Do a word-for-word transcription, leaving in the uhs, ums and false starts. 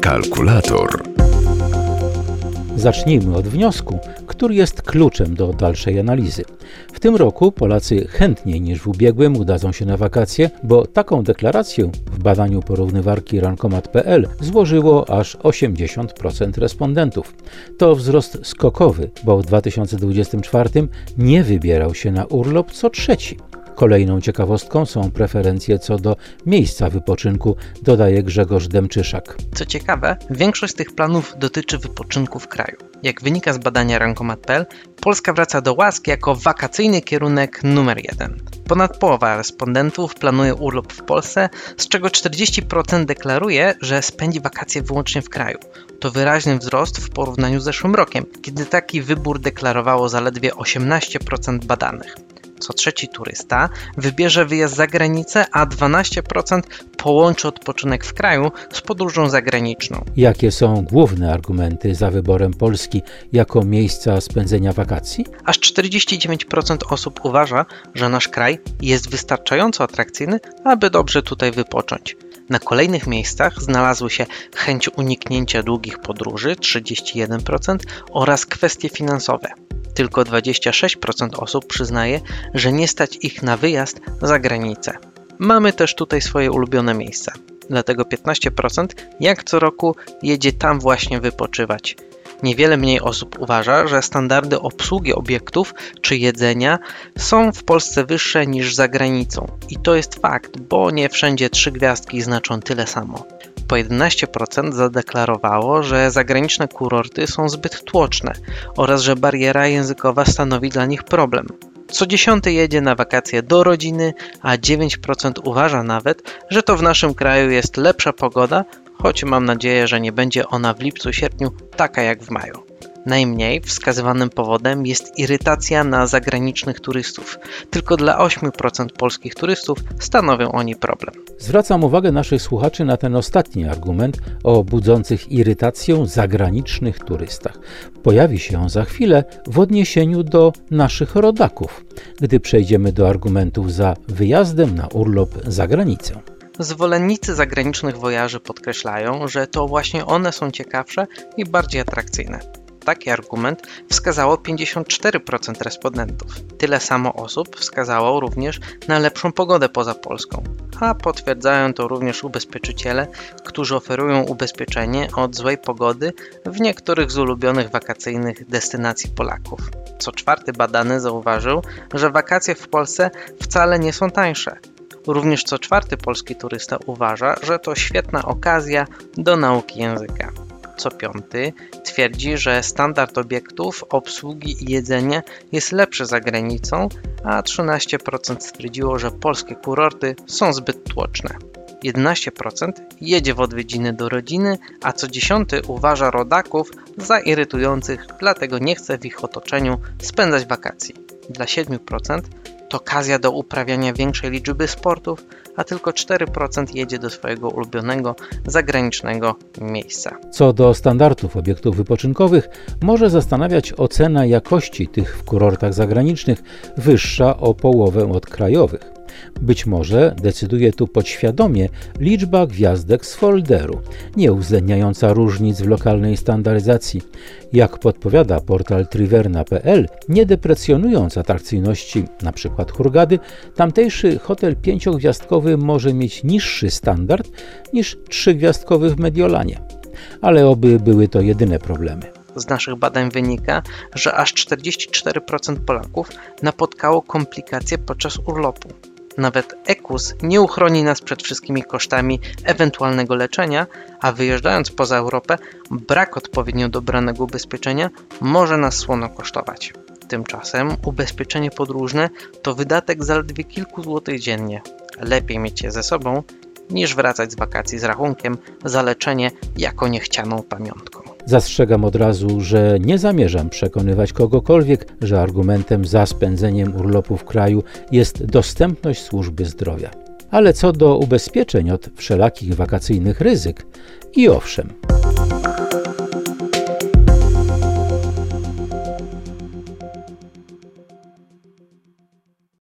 Kalkulator. Zacznijmy od wniosku, który jest kluczem do dalszej analizy. W tym roku Polacy chętniej niż w ubiegłym udadzą się na wakacje, bo taką deklarację w badaniu porównywarki rankomat kropka p l złożyło aż osiemdziesiąt procent respondentów. To wzrost skokowy, bo w dwa tysiące dwudziestym czwartym nie wybierał się na urlop co trzeci. Kolejną ciekawostką są preferencje co do miejsca wypoczynku, dodaje Grzegorz Demczyszak. Co ciekawe, większość z tych planów dotyczy wypoczynku w kraju. Jak wynika z badania rankomat kropka p l, Polska wraca do łask jako wakacyjny kierunek numer jeden. Ponad połowa respondentów planuje urlop w Polsce, z czego czterdzieści procent deklaruje, że spędzi wakacje wyłącznie w kraju. To wyraźny wzrost w porównaniu z zeszłym rokiem, kiedy taki wybór deklarowało zaledwie osiemnaście procent badanych. Co trzeci turysta wybierze wyjazd za granicę, a dwanaście procent połączy odpoczynek w kraju z podróżą zagraniczną. Jakie są główne argumenty za wyborem Polski jako miejsca spędzenia wakacji? Aż czterdzieści dziewięć procent osób uważa, że nasz kraj jest wystarczająco atrakcyjny, aby dobrze tutaj wypocząć. Na kolejnych miejscach znalazły się chęć uniknięcia długich podróży trzydzieści jeden procent oraz kwestie finansowe. Tylko dwadzieścia sześć procent osób przyznaje, że nie stać ich na wyjazd za granicę. Mamy też tutaj swoje ulubione miejsca, dlatego piętnaście procent jak co roku jedzie tam właśnie wypoczywać. Niewiele mniej osób uważa, że standardy obsługi obiektów czy jedzenia są w Polsce wyższe niż za granicą. I to jest fakt, bo nie wszędzie trzy gwiazdki znaczą tyle samo. Po jedenaście procent zadeklarowało, że zagraniczne kurorty są zbyt tłoczne oraz że bariera językowa stanowi dla nich problem. Co dziesiąty jedzie na wakacje do rodziny, a dziewięć procent uważa nawet, że to w naszym kraju jest lepsza pogoda, choć mam nadzieję, że nie będzie ona w lipcu-sierpniu taka jak w maju. Najmniej wskazywanym powodem jest irytacja na zagranicznych turystów. Tylko dla ośmiu procent polskich turystów stanowią oni problem. Zwracam uwagę naszych słuchaczy na ten ostatni argument o budzących irytację zagranicznych turystach. Pojawi się on za chwilę w odniesieniu do naszych rodaków, gdy przejdziemy do argumentów za wyjazdem na urlop za granicę. Zwolennicy zagranicznych wojaży podkreślają, że to właśnie one są ciekawsze i bardziej atrakcyjne. Taki argument wskazało pięćdziesiąt cztery procent respondentów. Tyle samo osób wskazało również na lepszą pogodę poza Polską, a potwierdzają to również ubezpieczyciele, którzy oferują ubezpieczenie od złej pogody w niektórych z ulubionych wakacyjnych destynacji Polaków. Co czwarty badany zauważył, że wakacje w Polsce wcale nie są tańsze. Również co czwarty polski turysta uważa, że to świetna okazja do nauki języka. Co piąty twierdzi, że standard obiektów, obsługi i jedzenia jest lepszy za granicą, a trzynaście procent stwierdziło, że polskie kurorty są zbyt tłoczne. jedenaście procent jedzie w odwiedziny do rodziny, a co dziesiąty uważa rodaków za irytujących, dlatego nie chce w ich otoczeniu spędzać wakacji. Dla siedmiu procent to okazja do uprawiania większej liczby sportów, a tylko cztery procent jedzie do swojego ulubionego zagranicznego miejsca. Co do standardów obiektów wypoczynkowych, może zastanawiać ocena jakości tych w kurortach zagranicznych wyższa o połowę od krajowych. Być może decyduje tu podświadomie liczba gwiazdek z folderu, nie uwzględniająca różnic w lokalnej standaryzacji. Jak podpowiada portal triverna kropka p l, nie deprecjonując atrakcyjności np. Hurgady, tamtejszy hotel pięciogwiazdkowy może mieć niższy standard niż trzygwiazdkowy w Mediolanie. Ale oby były to jedyne problemy. Z naszych badań wynika, że aż czterdzieści cztery procent Polaków napotkało komplikacje podczas urlopu. Nawet E K U S nie uchroni nas przed wszystkimi kosztami ewentualnego leczenia, a wyjeżdżając poza Europę, brak odpowiednio dobranego ubezpieczenia może nas słono kosztować. Tymczasem ubezpieczenie podróżne to wydatek zaledwie kilku złotych dziennie. Lepiej mieć je ze sobą, niż wracać z wakacji z rachunkiem za leczenie jako niechcianą pamiątką. Zastrzegam od razu, że nie zamierzam przekonywać kogokolwiek, że argumentem za spędzeniem urlopu w kraju jest dostępność służby zdrowia. Ale co do ubezpieczeń od wszelakich wakacyjnych ryzyk, i owszem.